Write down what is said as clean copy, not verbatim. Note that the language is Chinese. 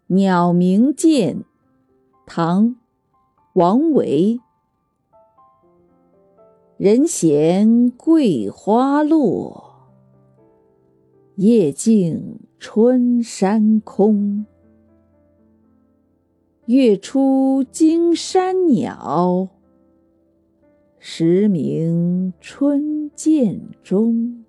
鸟鸣涧，唐·王维。人闲桂花落，夜静春山空。月出惊山鸟，时鸣春涧中。